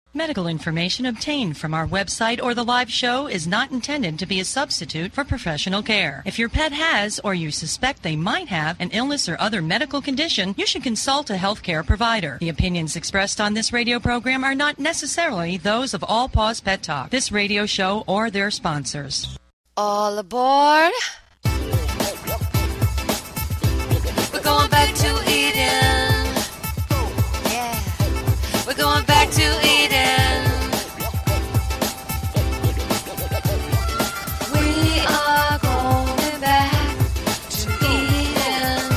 Medical information obtained from our website or the live show is not intended to be a substitute for professional care. If your pet has or you suspect they might have an illness or other medical condition, you should consult a healthcare provider. The opinions expressed on this radio program are not necessarily those of All Paws Pet Talk, this radio show, or their sponsors. All aboard. We're going back to Eden. Yeah. We're going back to Eden. We are going back to Eden.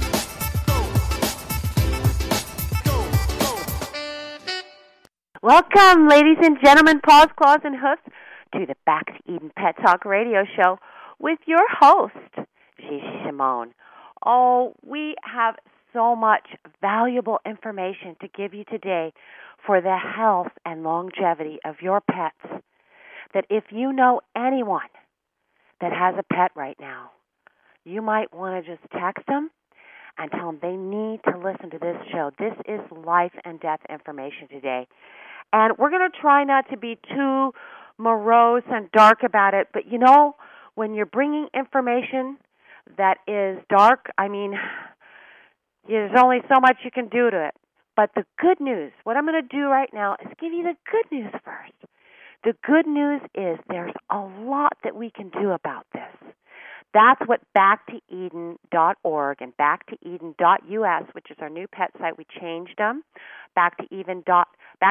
Welcome, ladies and gentlemen, paws, claws, and hoofs, to the Back to Eden Pet Talk radio show with your host, Gigi Shimon. Oh, we have so much valuable information to give you today for the health and longevity of your pets, that if you know anyone that has a pet right now, you might want to just text them and tell them they need to listen to this show. This is life and death information today. And we're going to try not to be too morose and dark about it, but you know, when you're bringing information that is dark, I mean, there's only so much you can do to it. But the good news, what I'm going to do right now is give you the good news first. The good news is there's a lot that we can do about this. That's what backtoeden.org and backtoeden.us, which is our new pet site. We changed them. Backtoeden.us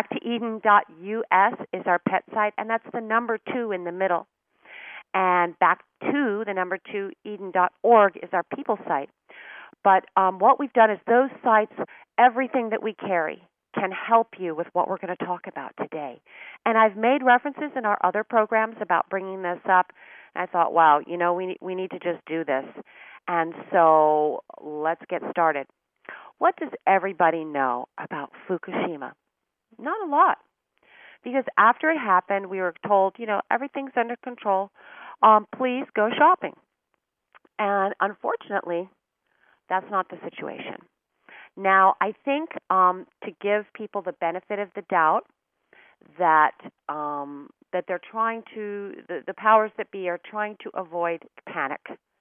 is our pet site, and that's the number 2 in the middle. And back to the number 2, Eden.org is our people site. But what we've done is those sites, everything that we carry can help you with what we're going to talk about today. And I've made references in our other programs about bringing this up. And I thought, wow, you know, we need to just do this. And so let's get started. What does everybody know about Fukushima? Not a lot. Because after it happened, we were told, you know, everything's under control. Please go shopping. And unfortunately, that's not the situation. Now, I think to give people the benefit of the doubt that that they're trying to, the powers that be are trying to avoid panic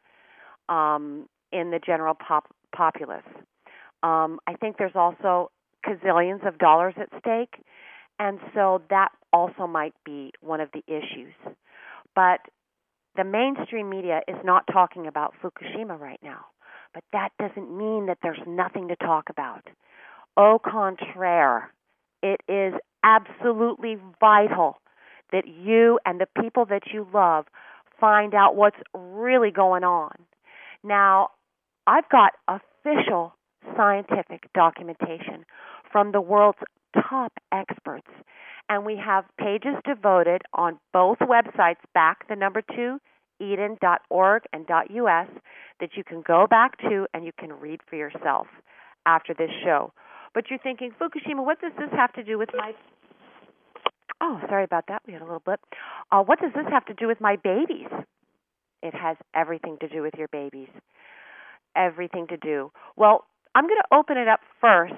in the general populace. I think there's also gazillions of dollars at stake, and so that also might be one of the issues. But the mainstream media is not talking about Fukushima right now. But that doesn't mean that there's nothing to talk about. Au contraire, it is absolutely vital that you and the people that you love find out what's really going on. Now, I've got official scientific documentation from the world's top experts, and we have pages devoted on both websites, back the number 2, Eden.org and .us, that you can go back to and you can read for yourself after this show. But you're thinking, Fukushima, what does this have to do with my... Oh, sorry about that. We had a little blip. What does this have to do with my babies? It has everything to do with your babies. Everything to do. Well, I'm going to open it up first.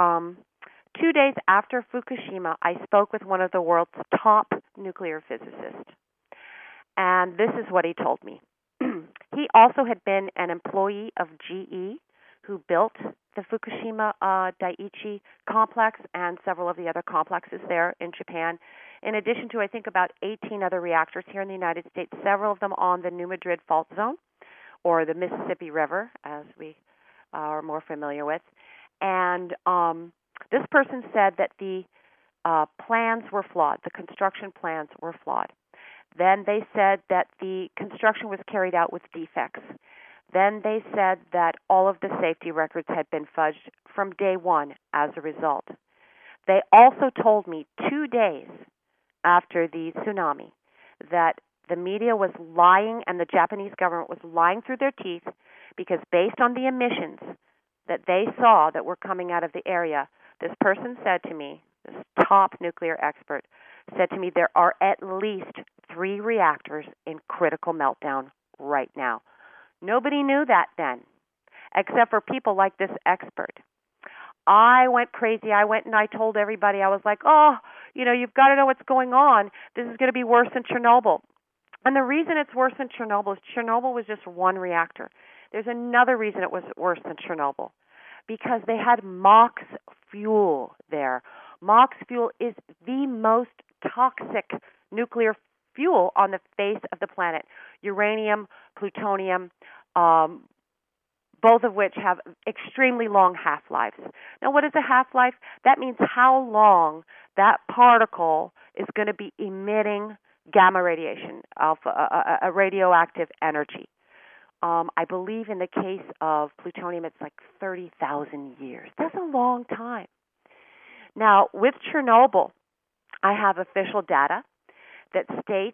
2 days after Fukushima, I spoke with one of the world's top nuclear physicists. And this is what he told me. He also had been an employee of GE, who built the Fukushima Daiichi complex and several of the other complexes there in Japan, in addition to, I think, about 18 other reactors here in the United States, several of them on the New Madrid Fault Zone, or the Mississippi River, as we are more familiar with. And this person said that the plans were flawed, the construction plans were flawed. Then they said that the construction was carried out with defects. Then they said that all of the safety records had been fudged from day one as a result. They also told me 2 days after the tsunami that the media was lying and the Japanese government was lying through their teeth, because based on the emissions that they saw that were coming out of the area, this person said to me, this top nuclear expert, said to me, there are at least 3 reactors in critical meltdown right now. Nobody knew that then, except for people like this expert. I went crazy. I went and I told everybody, I was like, oh, you've got to know what's going on. This is going to be worse than Chernobyl. And the reason it's worse than Chernobyl is Chernobyl was just one reactor. There's another reason it was worse than Chernobyl, because they had MOX fuel there. MOX fuel is the most toxic nuclear fuel on the face of the planet. Uranium, plutonium, both of which have extremely long half-lives. Now, what is a half-life? That means how long that particle is going to be emitting gamma radiation, a radioactive energy. I believe in the case of plutonium, it's like 30,000 years. That's a long time. Now, with Chernobyl, I have official data that states,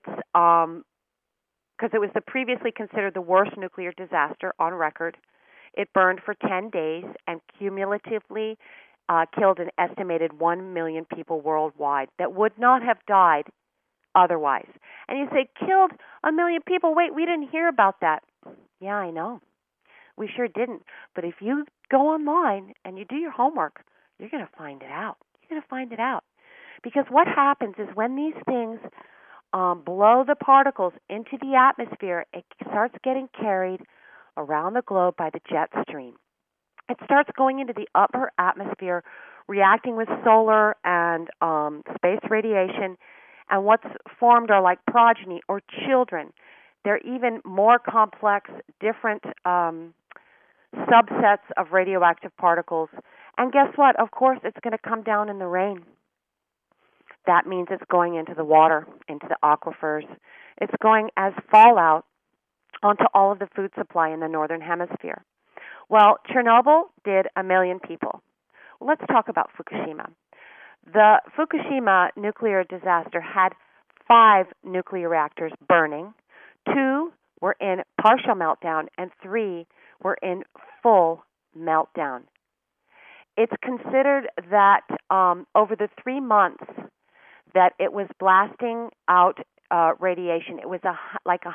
because it was previously considered the worst nuclear disaster on record, it burned for 10 days and cumulatively killed an estimated 1 million people worldwide that would not have died otherwise. And you say, killed 1 million people? Wait, we didn't hear about that. Yeah, I know. We sure didn't. But if you go online and you do your homework, you're going to find it out. You're going to find it out. Because what happens is when these things blow the particles into the atmosphere, it starts getting carried around the globe by the jet stream. It starts going into the upper atmosphere, reacting with solar and space radiation, and what's formed are like progeny or children. They're even more complex, different subsets of radioactive particles. And guess what? Of course, it's going to come down in the rain. That means it's going into the water, into the aquifers. It's going as fallout onto all of the food supply in the northern hemisphere. Well, Chernobyl did 1 million people. Well, let's talk about Fukushima. The Fukushima nuclear disaster had 5 nuclear reactors burning. 2 were in partial meltdown, and 3 were in full meltdown. It's considered that over the 3 months that it was blasting out radiation, it was like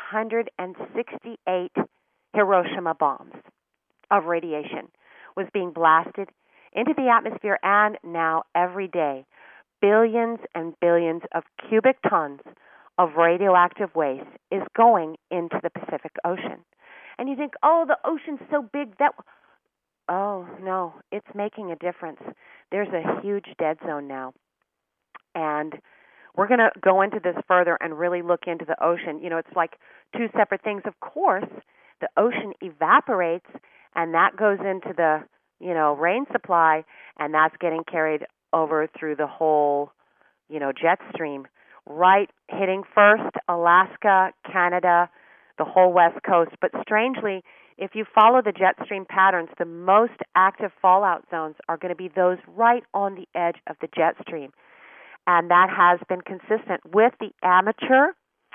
168 Hiroshima bombs of radiation was being blasted into the atmosphere, and now every day, billions and billions of cubic tons of radioactive waste is going into the Pacific Ocean. And you think, oh, the ocean's so big that... Oh, no, it's making a difference. There's a huge dead zone now. And we're going to go into this further and really look into the ocean. It's like 2 separate things. Of course, the ocean evaporates, and that goes into the, rain supply, and that's getting carried over through the whole, jet stream, right hitting first Alaska, Canada, the whole West Coast. But strangely, if you follow the jet stream patterns, the most active fallout zones are going to be those right on the edge of the jet stream. And that has been consistent with the amateur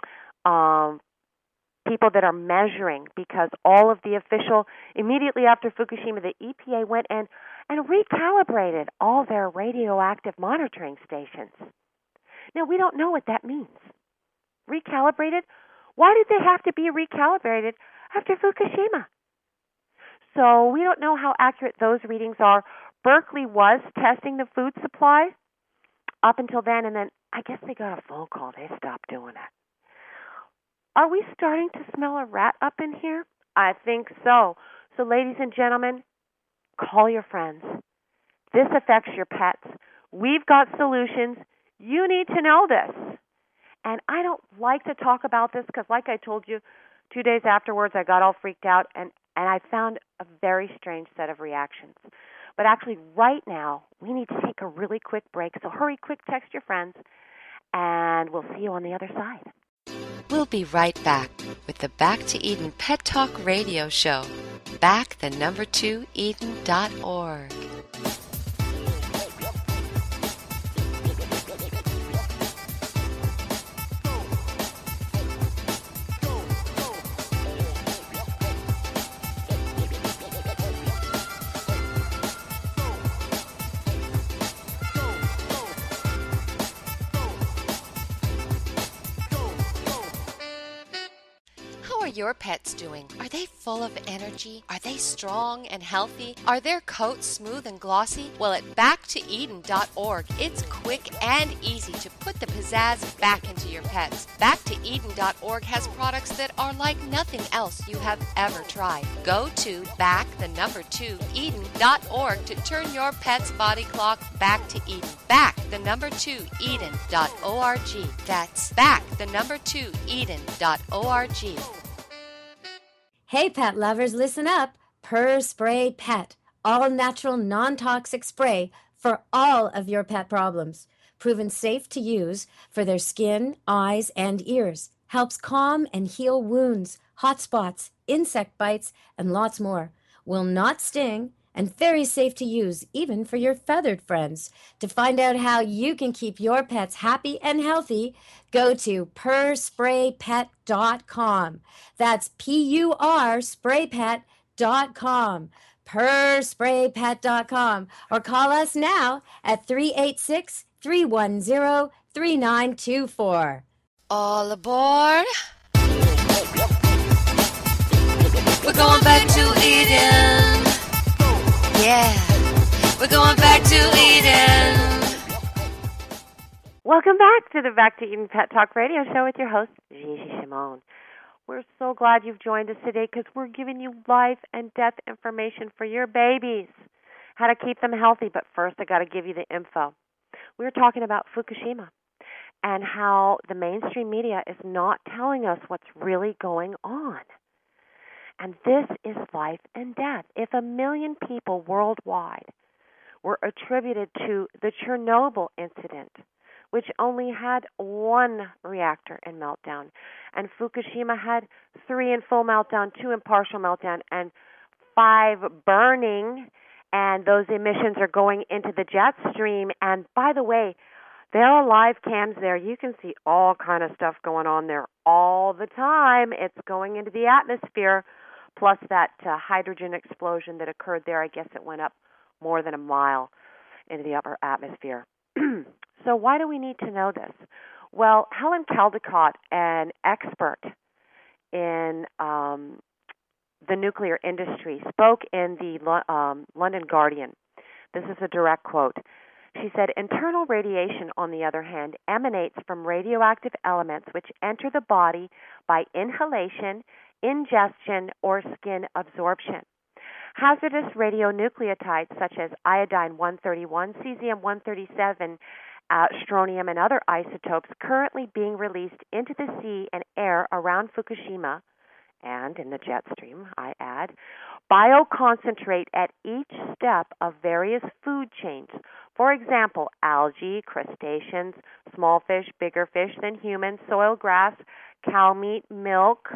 people that are measuring, because all of the official, immediately after Fukushima, the EPA went in and recalibrated all their radioactive monitoring stations. Now, we don't know what that means. Recalibrated? Why did they have to be recalibrated after Fukushima? So we don't know how accurate those readings are. Berkeley was testing the food supply up until then, and then I guess they got a phone call. They stopped doing it. Are we starting to smell a rat up in here? I think so. So, ladies and gentlemen, call your friends. This affects your pets. We've got solutions. You need to know this. And I don't like to talk about this because, like I told you, 2 days afterwards I got all freaked out, and I found a very strange set of reactions. But actually, right now, we need to take a really quick break. So hurry, quick, text your friends, and we'll see you on the other side. We'll be right back with the Back to Eden Pet Talk Radio Show. Eden.org. your pets doing? Are they full of energy? Are they strong and healthy? Are their coats smooth and glossy? Well, at BackToEden.org, it's quick and easy to put the pizzazz back into your pets. BackToEden.org has products that are like nothing else you have ever tried. Go to Eden.org to turn your pet's body clock back to Eden. Eden.org. That's Eden.org. Hey, pet lovers, listen up. Purr Spray Pet, all natural, non-toxic spray for all of your pet problems. Proven safe to use for their skin, eyes, and ears. Helps calm and heal wounds, hot spots, insect bites, and lots more. Will not sting and very safe to use even for your feathered friends. To find out how you can keep your pets happy and healthy, go to purspraypet.com. That's P-U-R spraypet.com. purspraypet.com, or call us now at 386-310-3924. All aboard. We're going back to Eden. Yeah, we're going back to Eden. Welcome back to the Back to Eden Pet Talk Radio Show with your host, Gigi Shimon. We're so glad you've joined us today because we're giving you life and death information for your babies, how to keep them healthy. But first, I got to give you the info. We were talking about Fukushima and how the mainstream media is not telling us what's really going on. And this is life and death. If 1 million people worldwide were attributed to the Chernobyl incident, which only had 1 reactor in meltdown, and Fukushima had 3 in full meltdown, 2 in partial meltdown, and 5 burning, and those emissions are going into the jet stream. And by the way, there are live cams there. You can see all kind of stuff going on there all the time. It's going into the atmosphere. Plus that hydrogen explosion that occurred there, I guess it went up more than a mile into the upper atmosphere. So why do we need to know this? Well, Helen Caldicott, an expert in the nuclear industry, spoke in the London Guardian. This is a direct quote. She said, internal radiation, on the other hand, emanates from radioactive elements which enter the body by inhalation, ingestion, or skin absorption. Hazardous radionucleotides such as iodine-131, cesium-137, strontium, and other isotopes currently being released into the sea and air around Fukushima, and in the jet stream, I add, bioconcentrate at each step of various food chains. For example, algae, crustaceans, small fish, bigger fish than humans, soil grass, cow meat, milk.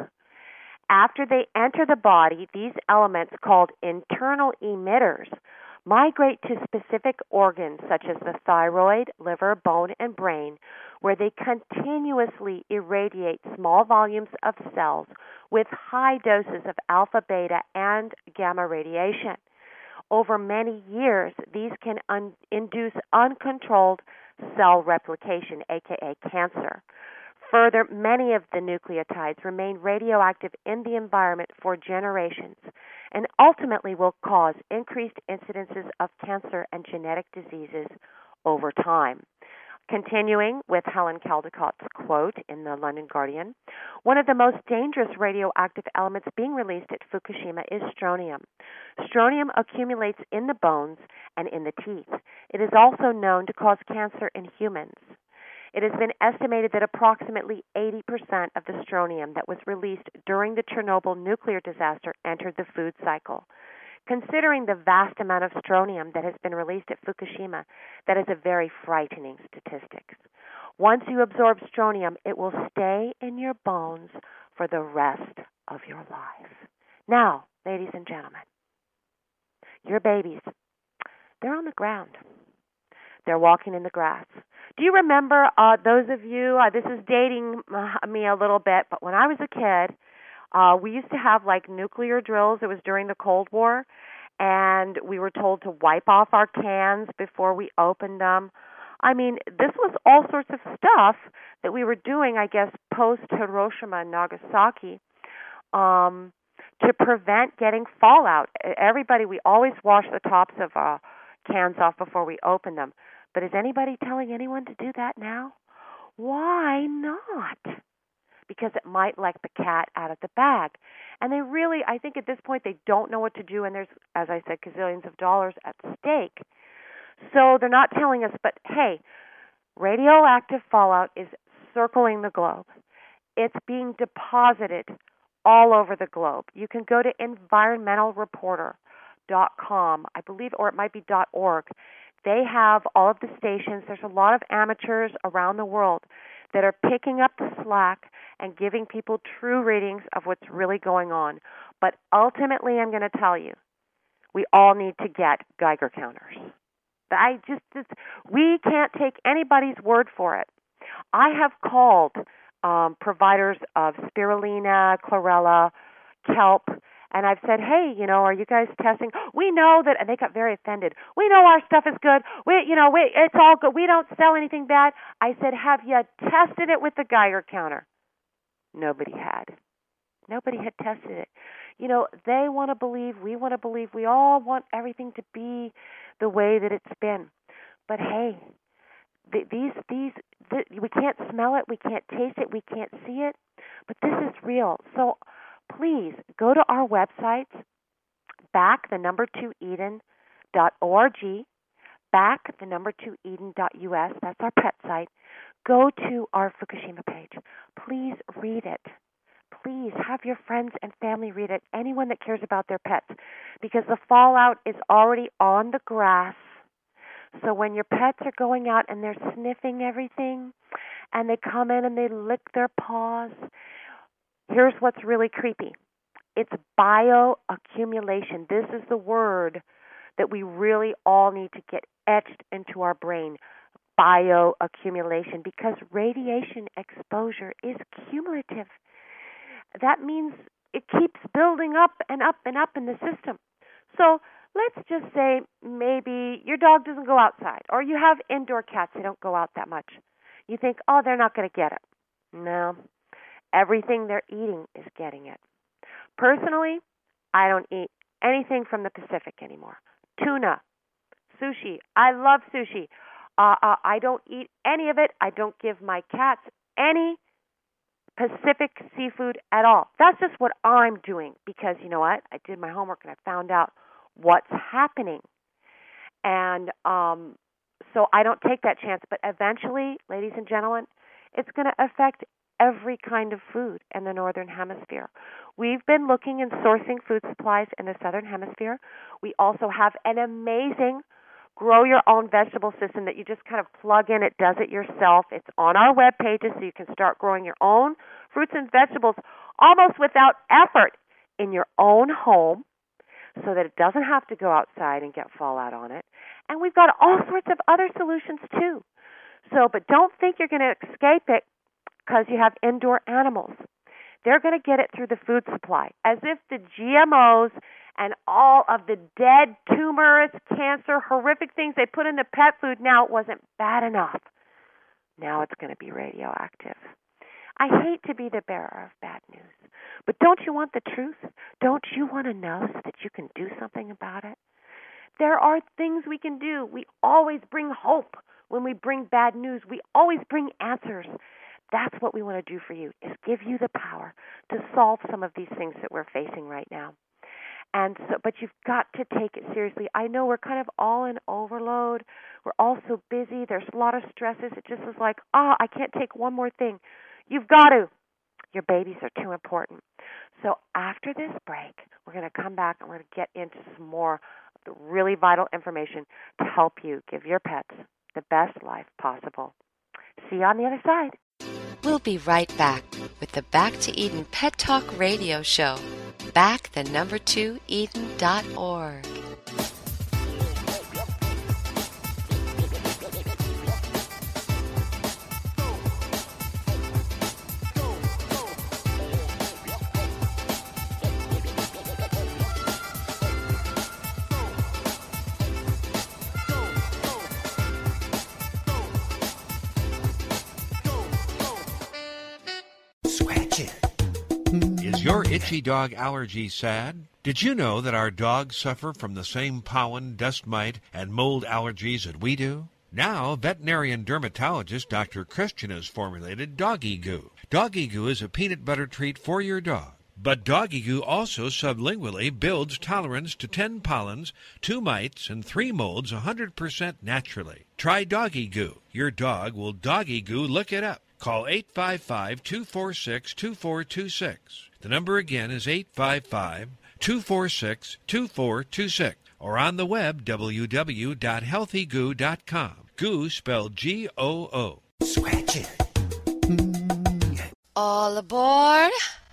After they enter the body, these elements, called internal emitters, migrate to specific organs such as the thyroid, liver, bone, and brain, where they continuously irradiate small volumes of cells with high doses of alpha, beta, and gamma radiation. Over many years, these can induce uncontrolled cell replication, aka cancer. Further, many of the nucleotides remain radioactive in the environment for generations and ultimately will cause increased incidences of cancer and genetic diseases over time. Continuing with Helen Caldicott's quote in the London Guardian, one of the most dangerous radioactive elements being released at Fukushima is strontium. Strontium accumulates in the bones and in the teeth. It is also known to cause cancer in humans. It has been estimated that approximately 80% of the strontium that was released during the Chernobyl nuclear disaster entered the food cycle. Considering the vast amount of strontium that has been released at Fukushima, that is a very frightening statistic. Once you absorb strontium, it will stay in your bones for the rest of your life. Now, ladies and gentlemen, your babies, they're on the ground. They're walking in the grass. Do you remember, those of you, this is dating me a little bit, but when I was a kid, we used to have like nuclear drills. It was during the Cold War, and we were told to wipe off our cans before we opened them. I mean, this was all sorts of stuff that we were doing, I guess, post Hiroshima and Nagasaki. to prevent getting fallout. Everybody, we always wash the tops of cans off before we open them. But is anybody telling anyone to do that now? Why not? Because it might let the cat out of the bag. And they really, I think at this point, they don't know what to do, and there's, as I said, gazillions of dollars at stake. So they're not telling us, but hey, radioactive fallout is circling the globe. It's being deposited all over the globe. You can go to environmentalreporter.com, I believe, or it might be .org. They have all of the stations. There's a lot of amateurs around the world that are picking up the slack and giving people true readings of what's really going on. But ultimately, I'm going to tell you, we all need to get Geiger counters. We can't take anybody's word for it. I have called providers of spirulina, chlorella, kelp, and I've said, hey, are you guys testing? We know that, and they got very offended. We know our stuff is good. It's all good. We don't sell anything bad. I said, have you tested it with the Geiger counter? Nobody had. Nobody had tested it. They want to believe, we want to believe, we all want everything to be the way that it's been. But hey, we can't smell it, we can't taste it, we can't see it, but this is real. So please go to our website, back2eden.org, back2eden.us. That's our pet site. Go to our Fukushima page. Please read it. Please have your friends and family read it, anyone that cares about their pets, because the fallout is already on the grass. So when your pets are going out and they're sniffing everything, and they come in and they lick their paws, here's what's really creepy. It's bioaccumulation. This is the word that we really all need to get etched into our brain. Bioaccumulation, because radiation exposure is cumulative. That means it keeps building up and up and up in the system. So let's just say maybe your dog doesn't go outside, or you have indoor cats, they don't go out that much. You think, oh, they're not going to get it. No. Everything they're eating is getting it. Personally, I don't eat anything from the Pacific anymore. Tuna, sushi. I love sushi. I don't eat any of it. I don't give my cats any Pacific seafood at all. That's just what I'm doing, because you know what? I did my homework and I found out what's happening. And so I don't take that chance. But eventually, ladies and gentlemen, it's going to affect every kind of food in the Northern Hemisphere. We've been looking and sourcing food supplies in the Southern Hemisphere. We also have an amazing grow your own vegetable system that you just kind of plug in. It does it yourself. It's on our web pages, so you can start growing your own fruits and vegetables almost without effort in your own home, so that it doesn't have to go outside and get fallout on it. And we've got all sorts of other solutions too. So, but don't think you're going to escape it because you have indoor animals. They're going to get it through the food supply, as if the GMOs and all of the dead tumors, cancer, horrific things they put in the pet food now wasn't bad enough. Now it's going to be radioactive. I hate to be the bearer of bad news, but don't you want the truth? Don't you want to know so that you can do something about it? There are things we can do. We always bring hope when we bring bad news. We always bring answers. That's what we want to do for you, is give you the power to solve some of these things that we're facing right now. And so, but you've got to take it seriously. I know we're kind of all in overload. We're all so busy. There's a lot of stresses. It just is like, I can't take one more thing. You've got to. Your babies are too important. So after this break, we're going to come back and we're going to get into some more of the really vital information to help you give your pets the best life possible. See you on the other side. We'll be right back with the Back to Eden Pet Talk Radio Show. Back2Eden.org. Is your itchy dog allergy sad? Did you know that our dogs suffer from the same pollen, dust mite, and mold allergies that we do? Now, veterinarian dermatologist Dr. Christian has formulated Doggy Goo. Doggy Goo is a peanut butter treat for your dog. But Doggy Goo also sublingually builds tolerance to 10 pollens, 2 mites, and 3 molds 100% naturally. Try Doggy Goo. Your dog will Doggy Goo. Look it up. Call 855-246-2426. The number again is 855-246-2426. Or on the web, www.healthygoo.com. Goo spelled G-O-O. Scratch it. All aboard.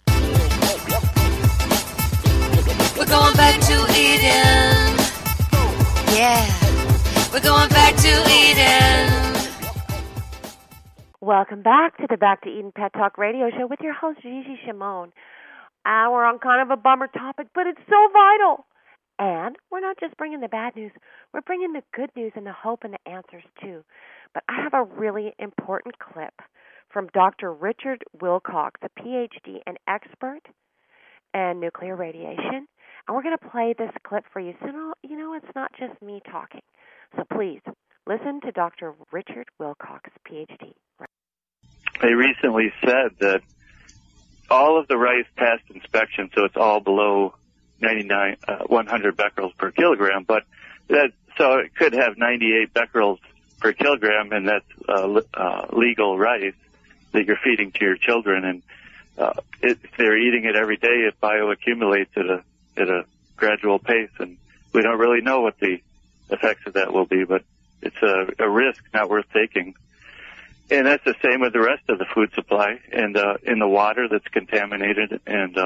We're going back to Eden. Yeah, we're going back to Eden. Welcome back to the Back to Eden Pet Talk Radio Show with your host, Gigi Shimon. We're on kind of a bummer topic, but it's so vital. And we're not just bringing the bad news, we're bringing the good news and the hope and the answers too. But I have a really important clip from Dr. Richard Wilcox, a PhD and expert in nuclear radiation. And we're going to play this clip for you. So, you know, it's not just me talking. So please, listen to Dr. Richard Wilcox, PhD. They recently said that all of the rice passed inspection, so it's all below 100 becquerels per kilogram, but so it could have 98 becquerels per kilogram, and that's legal rice that you're feeding to your children. And if they're eating it every day, it bioaccumulates at a gradual pace, and we don't really know what the effects of that will be, but it's a risk not worth taking. And that's the same with the rest of the food supply and in the water that's contaminated, and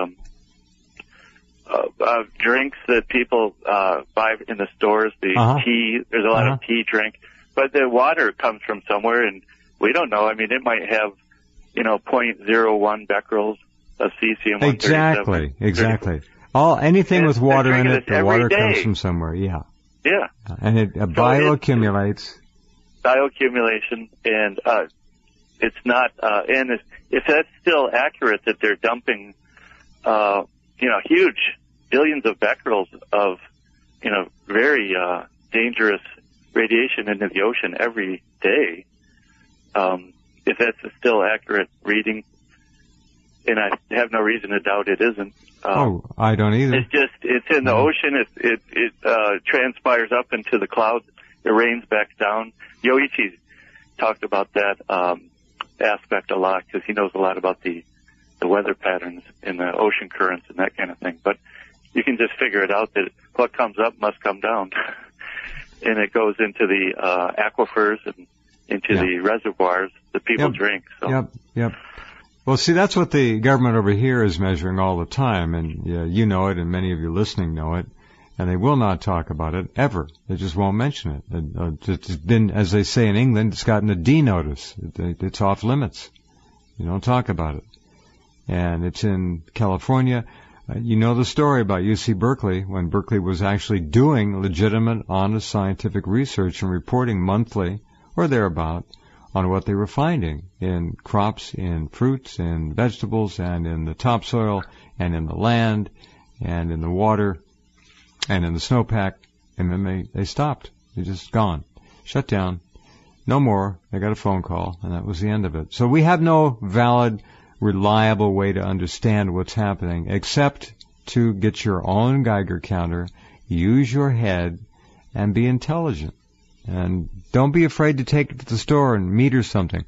drinks that people buy in the stores, the tea. There's a lot of tea drink, but the water comes from somewhere, and we don't know. I mean, it might have, 0.01 becquerels of cesium-137. Exactly. Anything with water in it, the water comes from somewhere. Yeah. Yeah. And it bioaccumulates. Bioaccumulation, and it's not. And if that's still accurate, that they're dumping, huge billions of becquerels of, very dangerous radiation into the ocean every day. If that's a still accurate reading, and I have no reason to doubt it isn't. I don't either. It's in the ocean. It transpires up into the clouds. It rains back down. Yoichi talked about that aspect a lot because he knows a lot about the weather patterns in the ocean currents and that kind of thing. But you can just figure it out that what comes up must come down. And it goes into the aquifers and into the reservoirs that people drink. So. Yep. Well, see, that's what the government over here is measuring all the time, and you know it, and many of you listening know it, and they will not talk about it ever. They just won't mention it. It's been, as they say in England, it's gotten a D notice. It's off limits. You don't talk about it. And it's in California. You know the story about UC Berkeley, when Berkeley was actually doing legitimate, honest scientific research and reporting monthly, or thereabout, on what they were finding in crops, in fruits, in vegetables, and in the topsoil, and in the land, and in the water, and in the snowpack. And then they stopped. They just gone. Shut down. No more. They got a phone call, and that was the end of it. So we have no valid, reliable way to understand what's happening except to get your own Geiger counter, use your head, and be intelligent. And don't be afraid to take it to the store and meter something.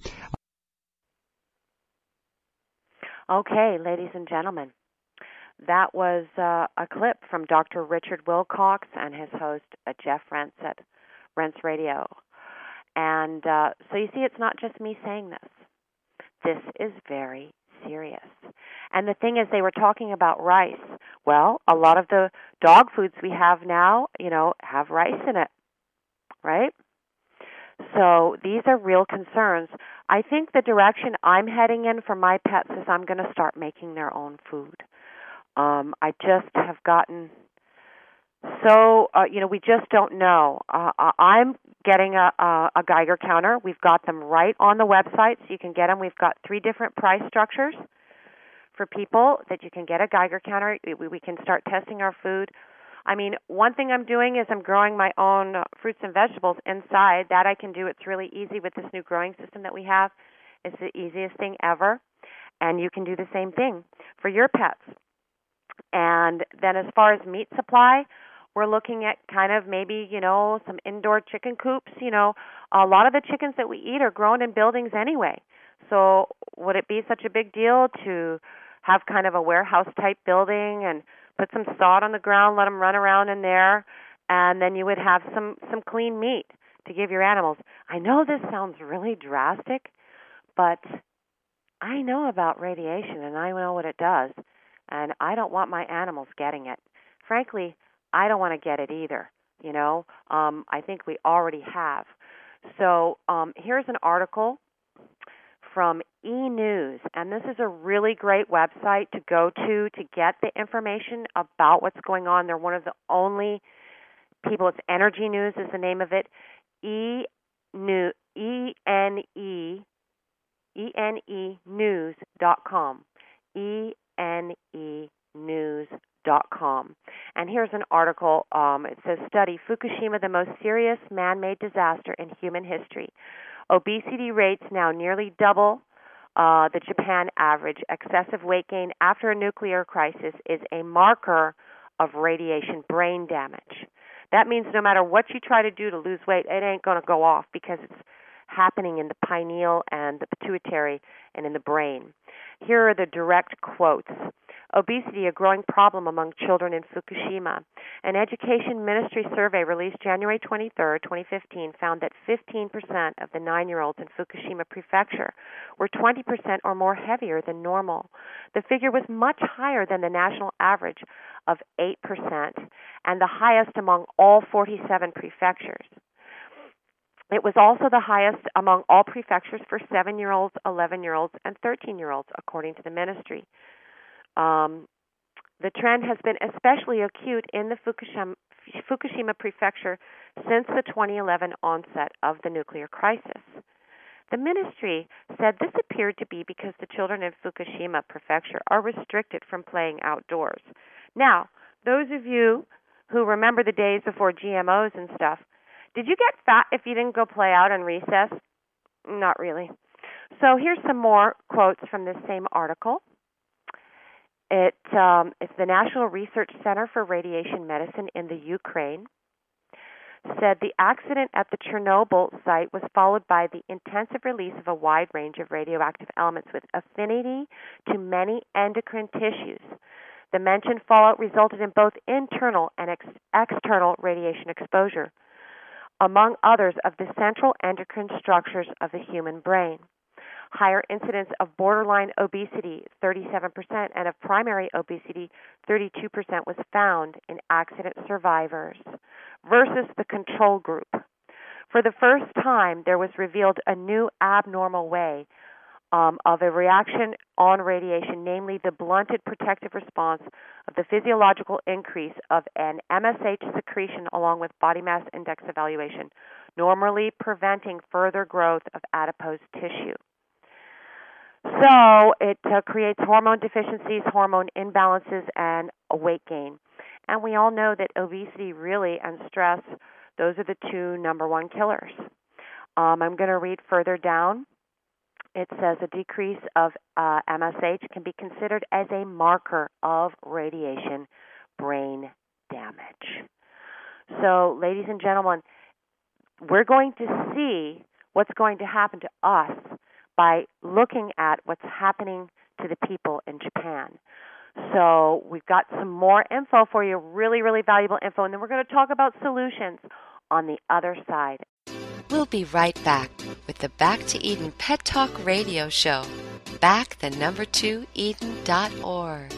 Okay, ladies and gentlemen, that was a clip from Dr. Richard Wilcox and his host, Jeff Rense at Rense Radio. And so you see, it's not just me saying this. This is very serious. And the thing is, they were talking about rice. Well, a lot of the dog foods we have now, have rice in it, right? So these are real concerns. I think the direction I'm heading in for my pets is I'm going to start making their own food. I just have gotten so, we just don't know. I'm getting a Geiger counter. We've got them right on the website, so you can get them. We've got 3 different price structures for people that you can get a Geiger counter. We can start testing our food. I mean, one thing I'm doing is I'm growing my own fruits and vegetables inside. That I can do. It's really easy with this new growing system that we have. It's the easiest thing ever. And you can do the same thing for your pets. And then as far as meat supply, we're looking at kind of maybe, some indoor chicken coops. A lot of the chickens that we eat are grown in buildings anyway. So would it be such a big deal to have kind of a warehouse-type building and put some sod on the ground, let them run around in there, and then you would have some clean meat to give your animals? I know this sounds really drastic, but I know about radiation, and I know what it does, and I don't want my animals getting it. Frankly, I don't want to get it either, I think we already have. So here's an article from E-News, and this is a really great website to go to get the information about what's going on. They're one of the only people. It's Energy News is the name of it. ENEnews.com. ENEnews.com. And here's an article. It says, study, Fukushima, the most serious man-made disaster in human history. Obesity rates now nearly double the Japan average. Excessive weight gain after a nuclear crisis is a marker of radiation brain damage. That means no matter what you try to do to lose weight, it ain't going to go off because it's happening in the pineal and the pituitary and in the brain. Here are the direct quotes. Obesity, a growing problem among children in Fukushima. An education ministry survey released January 23, 2015, found that 15% of the 9-year-olds in Fukushima Prefecture were 20% or more heavier than normal. The figure was much higher than the national average of 8% and the highest among all 47 prefectures. It was also the highest among all prefectures for 7-year-olds, 11-year-olds, and 13-year-olds, according to the ministry. The trend has been especially acute in the Fukushima Prefecture since the 2011 onset of the nuclear crisis. The ministry said this appeared to be because the children in Fukushima Prefecture are restricted from playing outdoors. Now, those of you who remember the days before GMOs and stuff, did you get fat if you didn't go play out on recess? Not really. So here's some more quotes from this same article. It's the National Research Center for Radiation Medicine in the Ukraine. Said the accident at the Chernobyl site was followed by the intensive release of a wide range of radioactive elements with affinity to many endocrine tissues. The mentioned fallout resulted in both internal and external radiation exposure, among others of the central endocrine structures of the human brain. Higher incidence of borderline obesity, 37%, and of primary obesity, 32%, was found in accident survivors versus the control group. For the first time, there was revealed a new abnormal way of a reaction on radiation, namely the blunted protective response of the physiological increase of an MSH secretion along with body mass index evaluation, normally preventing further growth of adipose tissue. So it creates hormone deficiencies, hormone imbalances, and weight gain. And we all know that obesity really and stress, those are the two number one killers. I'm going to read further down. It says a decrease of MSH can be considered as a marker of radiation brain damage. So, ladies and gentlemen, we're going to see what's going to happen to us by looking at what's happening to the people in Japan. So we've got some more info for you, really, really valuable info, and then we're going to talk about solutions on the other side. We'll be right back with the Back to Eden Pet Talk Radio Show. Eden.org.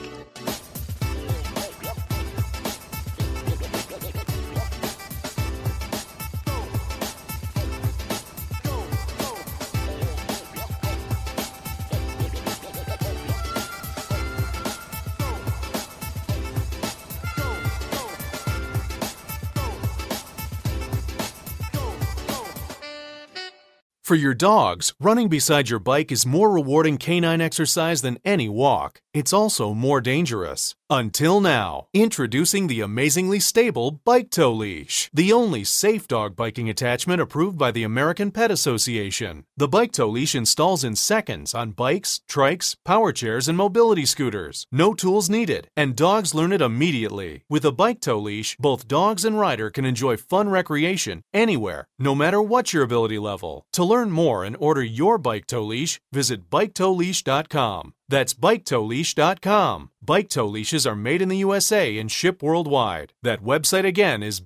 For your dogs, running beside your bike is more rewarding canine exercise than any walk. It's also more dangerous. Until now, introducing the amazingly stable Bike Tow Leash, the only safe dog biking attachment approved by the American Pet Association. The Bike Tow Leash installs in seconds on bikes, trikes, power chairs, and mobility scooters. No tools needed, and dogs learn it immediately. With a Bike Tow Leash, both dogs and rider can enjoy fun recreation anywhere, no matter what your ability level. To learn more and order your Bike Tow Leash, visit BikeTowLeash.com. That's BikeTowLeash.com. Bike Tow Leashes are made in the USA and ship worldwide. That website again is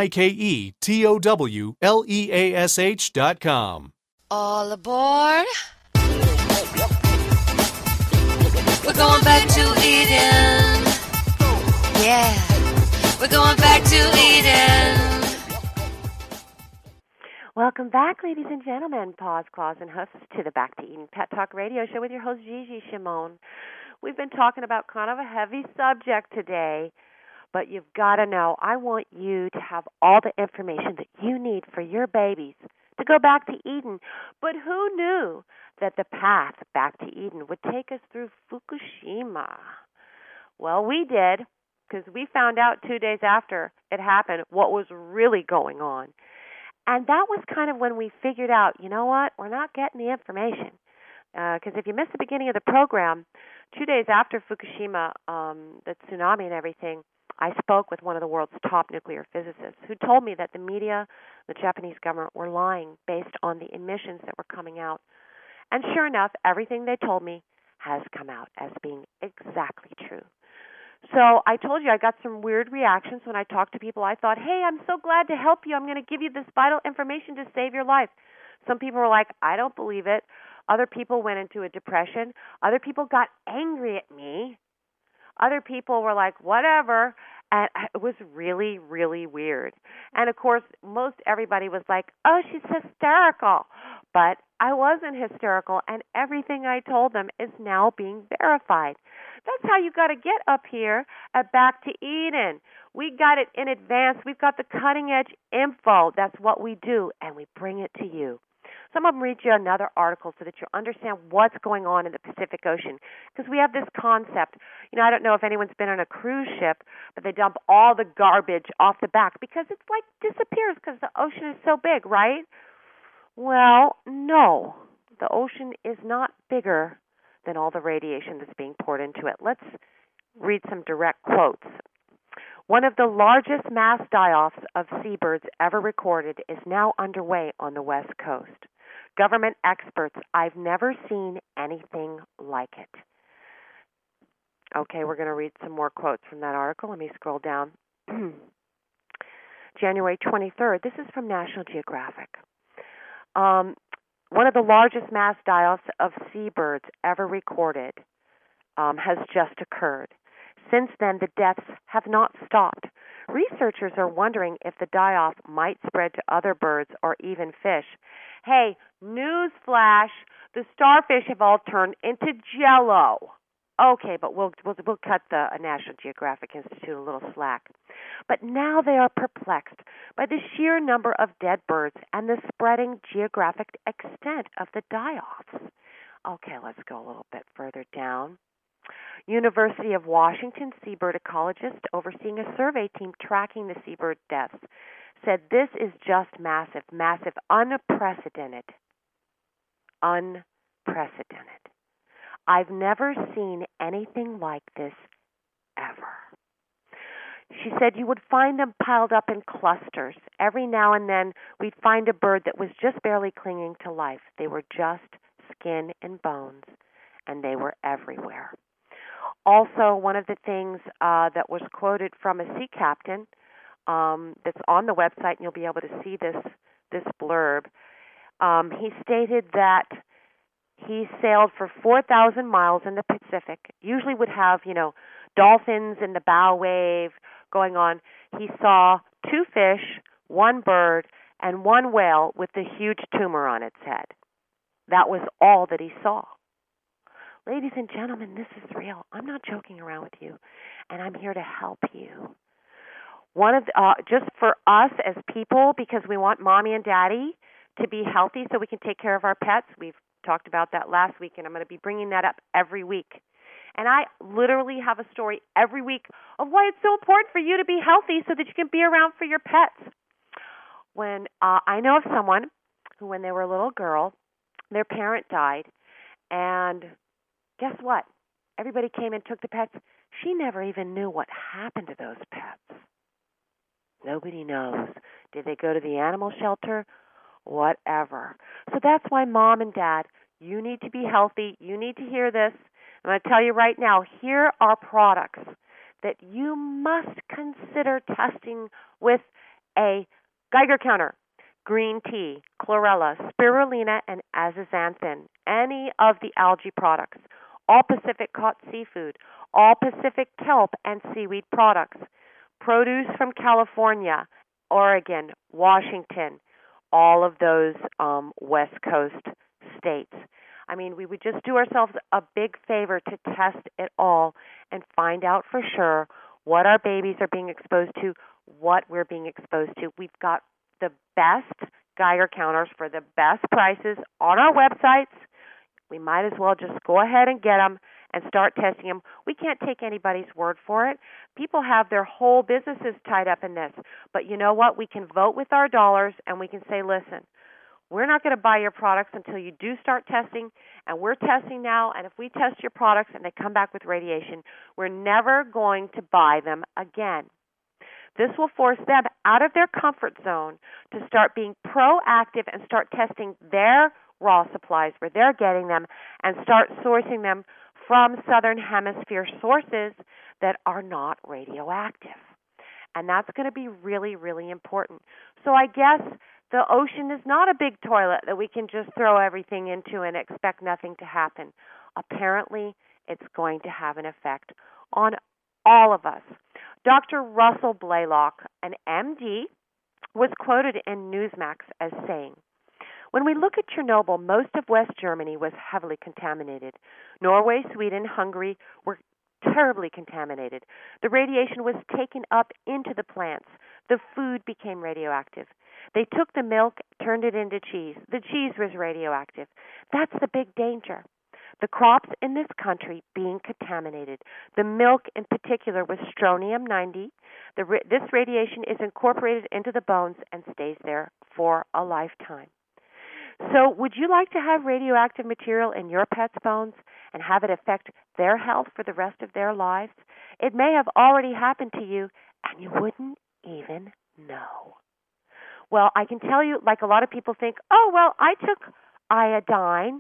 BikeTowLeash.com. All aboard. We're going back to Eden. Yeah, we're going back to Eden. Welcome back, ladies and gentlemen, paws, claws, and hoofs, to the Back to Eden Pet Talk Radio Show with your host, Gigi Shimon. We've been talking about kind of a heavy subject today, but you've got to know, I want you to have all the information that you need for your babies to go back to Eden. But who knew that the path back to Eden would take us through Fukushima? Well, we did, because we found out 2 days after it happened what was really going on. And that was kind of when we figured out, you know what, we're not getting the information. Because if you missed the beginning of the program, 2 days after Fukushima, the tsunami and everything, I spoke with one of the world's top nuclear physicists who told me that the media, the Japanese government, were lying based on the emissions that were coming out. And sure enough, everything they told me has come out as being exactly true. So I told you I got some weird reactions when I talked to people. I thought, hey, I'm so glad to help you. I'm going to give you this vital information to save your life. Some people were like, I don't believe it. Other people went into a depression. Other people got angry at me. Other people were like, whatever. And it was really, really weird. And, of course, most everybody was like, oh, she's hysterical. But I wasn't hysterical, and everything I told them is now being verified. That's how you got to get up here at Back to Eden. We got it in advance. We've got the cutting-edge info. That's what we do, and we bring it to you. Some of them read you another article so that you understand what's going on in the Pacific Ocean, because we have this concept. You know, I don't know if anyone's been on a cruise ship, but they dump all the garbage off the back because it's like disappears because the ocean is so big, right? Well, no. The ocean is not bigger than all the radiation that's being poured into it. Let's read some direct quotes. One of the largest mass die-offs of seabirds ever recorded is now underway on the West Coast. Government experts, I've never seen anything like it. Okay, we're going to read some more quotes from that article. Let me scroll down. January 23rd. This is from National Geographic. One of the largest mass die-offs of seabirds ever recorded has just occurred. Since then, the deaths have not stopped. Researchers are wondering if the die-off might spread to other birds or even fish. Hey, news flash, the starfish have all turned into Jell-O. Okay, but we'll cut the National Geographic Institute a little slack. But now they are perplexed by the sheer number of dead birds and the spreading geographic extent of the die-offs. Okay, let's go a little bit further down. University of Washington seabird ecologist overseeing a survey team tracking the seabird deaths said this is just massive, unprecedented. I've never seen anything like this ever. She said you would find them piled up in clusters. Every now and then we'd find a bird that was just barely clinging to life. They were just skin and bones, and they were everywhere. Also, one of the things that was quoted from a sea captain that's on the website, and you'll be able to see this blurb, he stated that he sailed for 4,000 miles in the Pacific, usually would have, dolphins in the bow wave going on. He saw 2 fish, 1 bird, and 1 whale with a huge tumor on its head. That was all that he saw. Ladies and gentlemen, this is real. I'm not joking around with you, and I'm here to help you. One of just for us as people, because we want mommy and daddy to be healthy so we can take care of our pets. We've talked about that last week, and I'm going to be bringing that up every week. And I literally have a story every week of why it's so important for you to be healthy so that you can be around for your pets. When I know of someone who, when they were a little girl, their parent died, and guess what? Everybody came and took the pets. She never even knew what happened to those pets. Nobody knows. Did they go to the animal shelter? Whatever. So that's why, Mom and Dad, you need to be healthy. You need to hear this. I'm going to tell you right now, here are products that you must consider testing with a Geiger counter: green tea, chlorella, spirulina, and azaxanthin. Any of the algae products. All Pacific caught seafood. All Pacific kelp and seaweed products. Produce from California, Oregon, Washington, all of those West Coast states. I mean, we would just do ourselves a big favor to test it all and find out for sure what our babies are being exposed to, what we're being exposed to. We've got the best Geiger counters for the best prices on our websites. We might as well just go ahead and get them and start testing them. We can't take anybody's word for it. People have their whole businesses tied up in this. But you know what? We can vote with our dollars, and we can say, listen, we're not going to buy your products until you do start testing, and we're testing now, and if we test your products and they come back with radiation, we're never going to buy them again. This will force them out of their comfort zone to start being proactive and start testing their raw supplies where they're getting them and start sourcing them from Southern Hemisphere sources that are not radioactive. And that's going to be really, really important. So I guess the ocean is not a big toilet that we can just throw everything into and expect nothing to happen. Apparently, it's going to have an effect on all of us. Dr. Russell Blaylock, an MD, was quoted in Newsmax as saying, "When we look at Chernobyl, most of West Germany was heavily contaminated. Norway, Sweden, Hungary were terribly contaminated. The radiation was taken up into the plants. The food became radioactive. They took the milk, turned it into cheese. The cheese was radioactive. That's the big danger. The crops in this country being contaminated. The milk in particular was strontium-90. This radiation is incorporated into the bones and stays there for a lifetime. So would you like to have radioactive material in your pet's bones and have it affect their health for the rest of their lives? It may have already happened to you, and you wouldn't even know." Well, I can tell you, like a lot of people think, oh, well, I took iodine,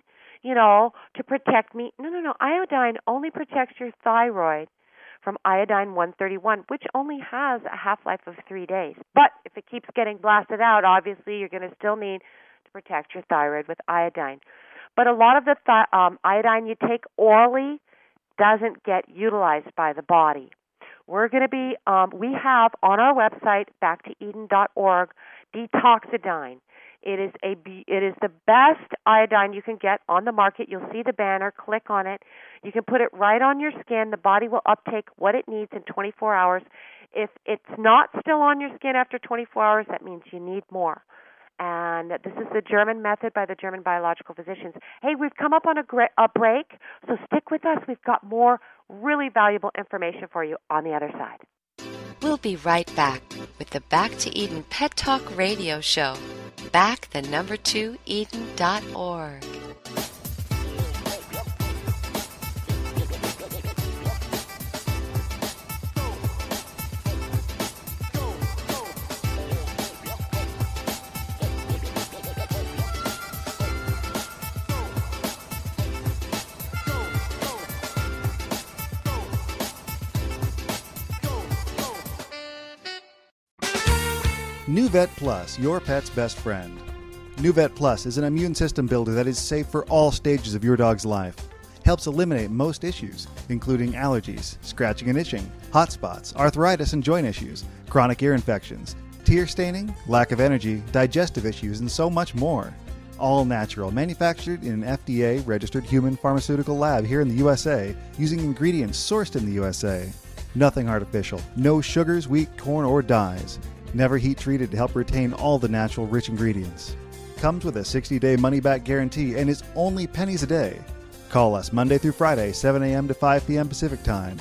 to protect me. No. Iodine only protects your thyroid from iodine 131, which only has a half-life of 3 days. But if it keeps getting blasted out, obviously you're going to still need to protect your thyroid with iodine. But a lot of the iodine you take orally doesn't get utilized by the body. We're going to be, we have on our website, backtoeden.org, Detoxidine. It is the best iodine you can get on the market. You'll see the banner. Click on it. You can put it right on your skin. The body will uptake what it needs in 24 hours. If it's not still on your skin after 24 hours, that means you need more. And this is the German method by the German biological physicians. Hey, we've come up on a break, so stick with us. We've got more really valuable information for you on the other side. We'll be right back with the Back to Eden Pet Talk Radio Show. Back the number 2 Eden.org. NuVet Plus, your pet's best friend. NuVet Plus is an immune system builder that is safe for all stages of your dog's life. Helps eliminate most issues, including allergies, scratching and itching, hot spots, arthritis and joint issues, chronic ear infections, tear staining, lack of energy, digestive issues, and so much more. All natural, manufactured in an FDA-registered human pharmaceutical lab here in the USA, using ingredients sourced in the USA. Nothing artificial, no sugars, wheat, corn, or dyes. Never heat treated to help retain all the natural rich ingredients. comes with a 60-day money-back guarantee and is only pennies a day. Call us Monday through Friday, 7 a.m. to 5 p.m. Pacific Time.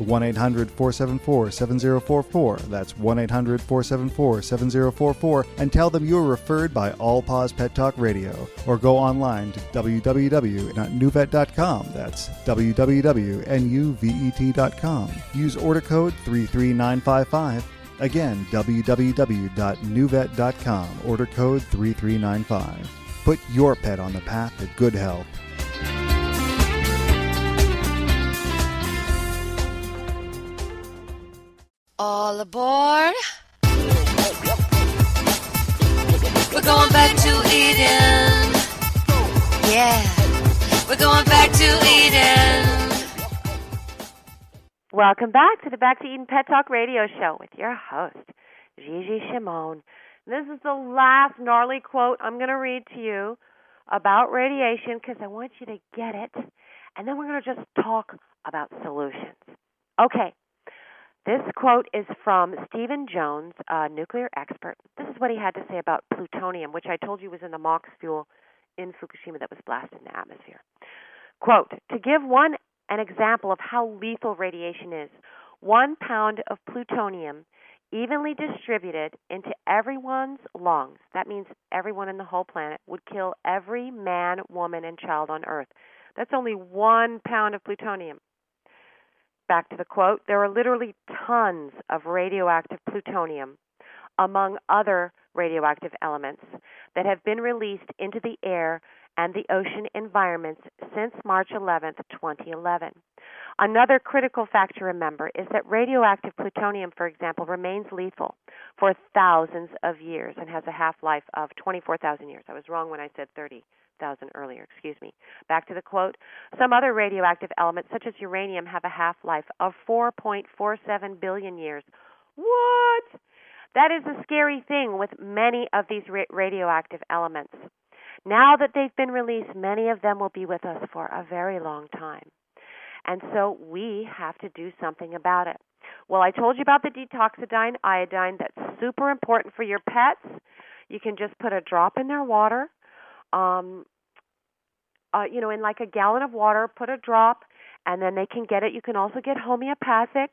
1-800-474-7044. That's 1-800-474-7044. And tell them you were referred by All Paws Pet Talk Radio. Or go online to www.nuvet.com. That's www.nuvet.com. Use order code 33955. Again, www.nuvet.com. Order code 3395. Put your pet on the path to good health. All aboard. We're going back to Eden. Yeah, we're going back to Eden. Welcome back to the Back to Eden Pet Talk Radio Show with your host, Gigi Shimon. This is the last gnarly quote I'm going to read to you about radiation because I want you to get it. And then we're going to just talk about solutions. Okay. This quote is from Stephen Jones, a nuclear expert. This is what he had to say about plutonium, which I told you was in the MOX fuel in Fukushima that was blasted in the atmosphere. Quote, to give an example of how lethal radiation is, 1 pound of plutonium evenly distributed into everyone's lungs, that means everyone in the whole planet, would kill every man, woman, and child on Earth. That's only 1 pound of plutonium. Back to the quote, there are literally tons of radioactive plutonium, among other radioactive elements, that have been released into the air and the ocean environments since March 11th, 2011. Another critical fact to remember is that radioactive plutonium, for example, remains lethal for thousands of years and has a half-life of 24,000 years. I was wrong when I said 30,000 earlier, excuse me. Back to the quote. Some other radioactive elements, such as uranium, have a half-life of 4.47 billion years. What? That is a scary thing with many of these radioactive elements. Now that they've been released, many of them will be with us for a very long time. And so we have to do something about it. Well, I told you about the detoxidine iodine. That's super important for your pets. You can just put a drop in their water. In like a gallon of water, put a drop, and then they can get it. You can also get homeopathic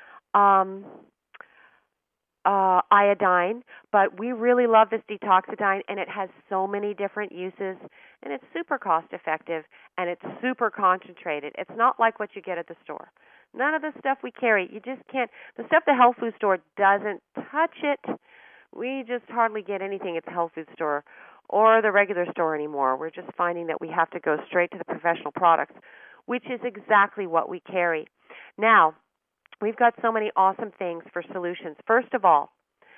iodine, but we really love this detoxidine, and it has so many different uses, and it's super cost effective, and it's super concentrated. It's not like what you get at the store. None of the stuff we carry, you just can't. The stuff the health food store doesn't touch it. We just hardly get anything at the health food store or the regular store anymore. We're just finding that we have to go straight to the professional products, which is exactly what we carry. Now, we've got so many awesome things for solutions. First of all,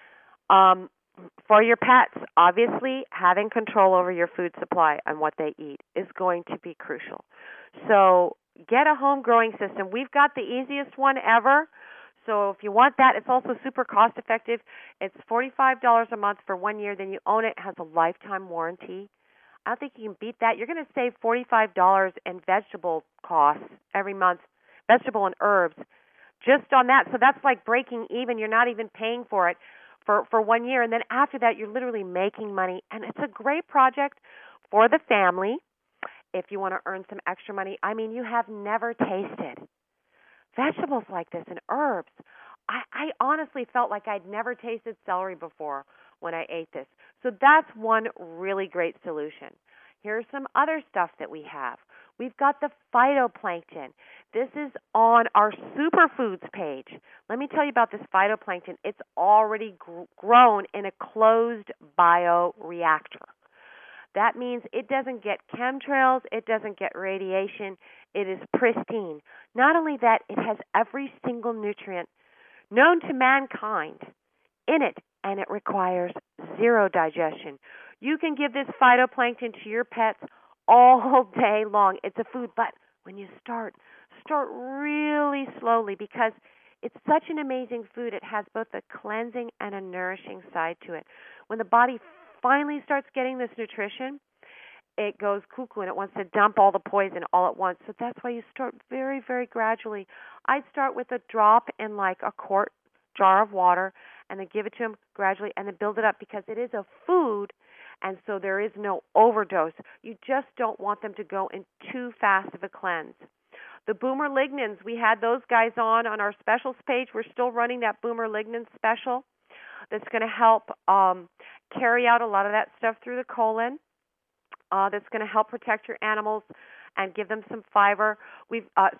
for your pets, obviously having control over your food supply and what they eat is going to be crucial. So get a home growing system. We've got the easiest one ever. So if you want that, it's also super cost effective. It's $45 a month for 1 year. Then you own it. It has a lifetime warranty. I don't think you can beat that. You're going to save $45 in vegetable costs every month, vegetable and herbs, just on that. So that's like breaking even. You're not even paying for it for 1 year. And then after that, you're literally making money. And it's a great project for the family if you want to earn some extra money. I mean, you have never tasted vegetables like this and herbs. I honestly felt like I'd never tasted celery before when I ate this. So that's one really great solution. Here's some other stuff that we have. We've got the phytoplankton. This is on our superfoods page. Let me tell you about this phytoplankton. It's already grown in a closed bioreactor. That means it doesn't get chemtrails, it doesn't get radiation, it is pristine. Not only that, it has every single nutrient known to mankind in it, and it requires zero digestion. You can give this phytoplankton to your pets all day long. It's a food, but when you start really slowly because it's such an amazing food. It has both a cleansing and a nourishing side to it. When the body finally starts getting this nutrition, it goes cuckoo and it wants to dump all the poison all at once. So that's why you start very, very gradually. I'd start with a drop in like a quart jar of water and then give it to them gradually and then build it up because it is a food and so there is no overdose. You just don't want them to go in too fast of a cleanse. The Boomer Lignans, we had those guys on our specials page. We're still running that Boomer Lignan special that's going to help carry out a lot of that stuff through the colon. That's going to help protect your animals and give them some fiber. We've got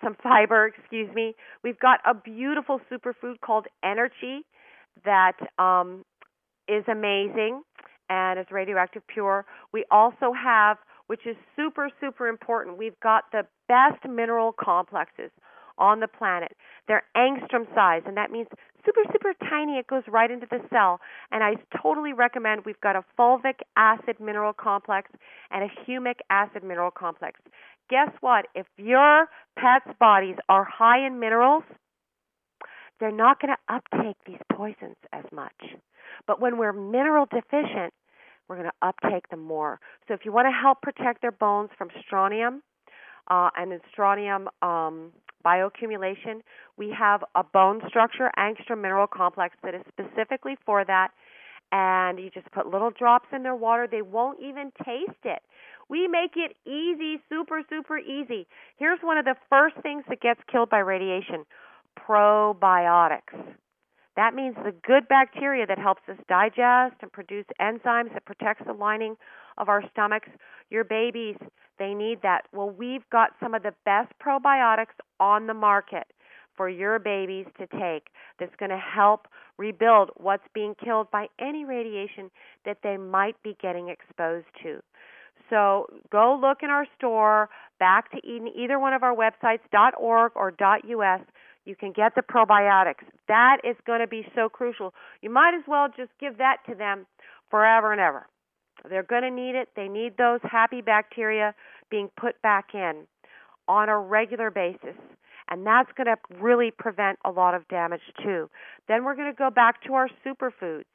a beautiful superfood called Energy that is amazing and is radioactive pure. We also have, which is super, super important, we've got the best mineral complexes on the planet. They're angstrom size, and that means super, super tiny. It goes right into the cell. And I totally recommend, we've got a fulvic acid mineral complex and a humic acid mineral complex. Guess what? If your pet's bodies are high in minerals, they're not going to uptake these poisons as much. But when we're mineral deficient, we're going to uptake them more. So if you want to help protect their bones from strontium and strontium bioaccumulation, we have a bone structure angstrom mineral complex that is specifically for that. And you just put little drops in their water. They won't even taste it. We make it easy, super, super easy. Here's one of the first things that gets killed by radiation: probiotics. That means the good bacteria that helps us digest and produce enzymes that protects the lining of our stomachs. Your babies, they need that. Well, we've got some of the best probiotics on the market for your babies to take that's going to help rebuild what's being killed by any radiation that they might be getting exposed to. So go look in our store, Back to Eden, either one of our websites, .org or .us. You can get the probiotics. That is going to be so crucial. You might as well just give that to them forever and ever. They're going to need it. They need those happy bacteria being put back in on a regular basis. And that's going to really prevent a lot of damage too. Then we're going to go back to our superfoods.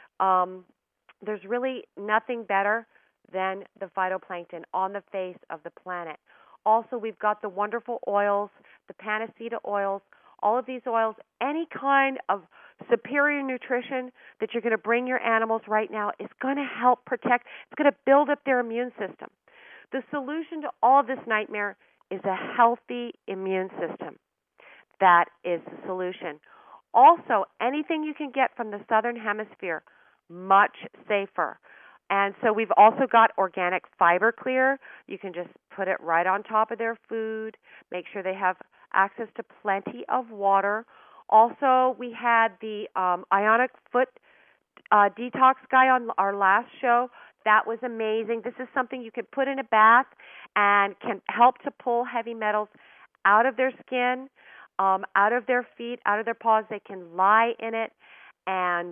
There's really nothing better than the phytoplankton on the face of the planet. Also, we've got the wonderful oils, the Panacea oils, all of these oils, any kind of superior nutrition that you're going to bring your animals right now is going to help protect, it's going to build up their immune system. The solution to all of this nightmare is a healthy immune system. That is the solution. Also, anything you can get from the Southern Hemisphere, much safer. And so we've also got organic fiber clear. You can just put it right on top of their food. Make sure they have access to plenty of water. Also, we had the Ionic Foot Detox guy on our last show. That was amazing. This is something you can put in a bath and can help to pull heavy metals out of their skin, out of their feet, out of their paws. They can lie in it and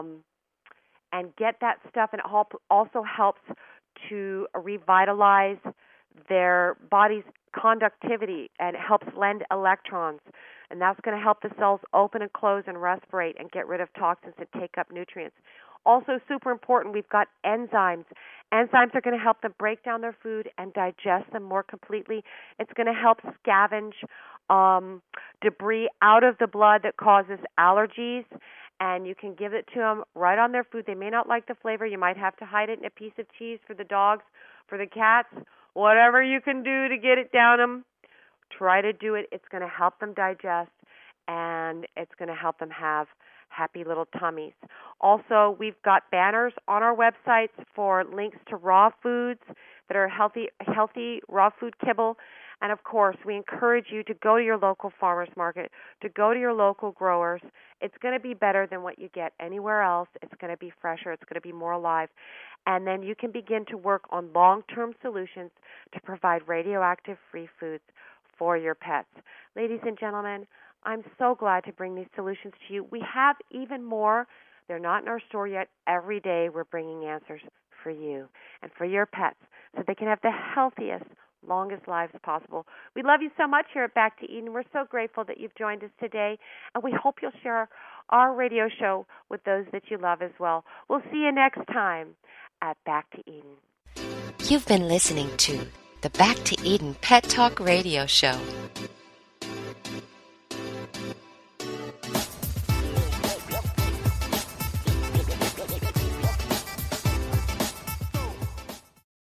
get that stuff, and it also helps to revitalize their body's conductivity, and it helps lend electrons, and that's going to help the cells open and close and respirate and get rid of toxins and take up nutrients. Also super important, we've got enzymes. Enzymes are going to help them break down their food and digest them more completely. It's going to help scavenge debris out of the blood that causes allergies, and you can give it to them right on their food. They may not like the flavor. You might have to hide it in a piece of cheese for the dogs, for the cats, whatever you can do to get it down them. Try to do it. It's going to help them digest, and it's going to help them have happy little tummies. Also, we've got banners on our websites for links to raw foods that are healthy raw food kibble. And of course, we encourage you to go to your local farmers market, to go to your local growers. It's going to be better than what you get anywhere else. It's going to be fresher. It's going to be more alive. And then you can begin to work on long-term solutions to provide radioactive-free foods for your pets. Ladies and gentlemen, I'm so glad to bring these solutions to you. We have even more. They're not in our store yet. Every day we're bringing answers for you and for your pets so they can have the healthiest, longest lives possible. We love you so much here at Back to Eden. We're so grateful that you've joined us today, and we hope you'll share our radio show with those that you love as well. We'll see you next time at Back to Eden. You've been listening to the Back to Eden Pet Talk Radio Show.